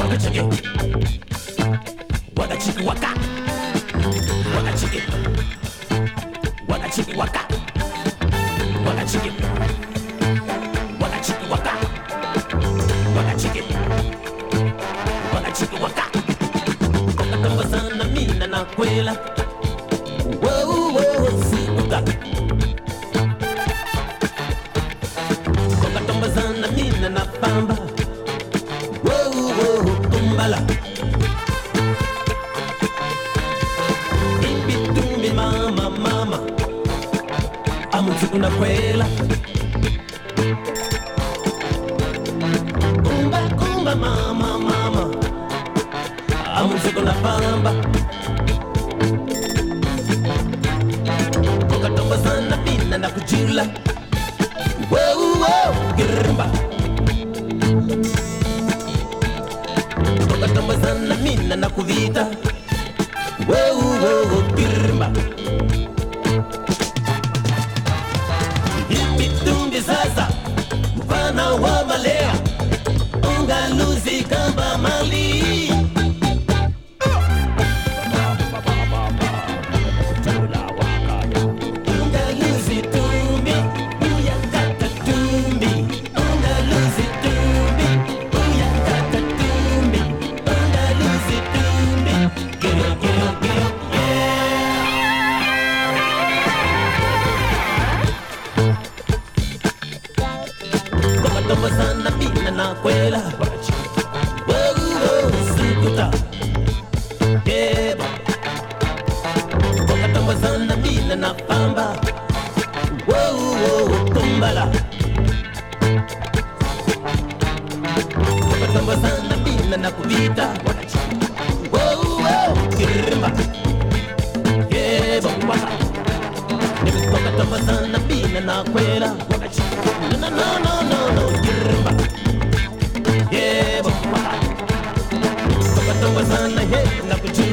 waka chicken, waka chicken waka, waka chicken, waka chicken waka, waka chicken, waka chicken waka, waka chicken, waka chicken waka. Koka tamba sana mina na kwela, wow wow suka. Koka tamba sana mina na pamba. Kumbala Ibitumbi mama mama Amutuku na kwela Kumba kumba mama mama Amutuku na pamba Kokatomba sana pina na kujula Wow wow girmba Kokatomba sana mina na kuvita Wow wow pirma Ibitumbi sasa Mfana wa malea Ungaluzi kamba mali Ungaluzi tumbi Uyakata tumbi Ungaluzi tumbi Uyakata tumbi Ungaluzi tumbi Get up, Kokatomba sana mina na kwela Wow wow sukuta Keba Kokatomba sana mina na pamba Wow wow kumbala Kokatomba sana mina na kuvita Wow wow kirima Keba waka Kokatomba sana mina na kwela No, no, no, no, no, girma. Yeah, but Kokatomba sana, hey, na kuchi.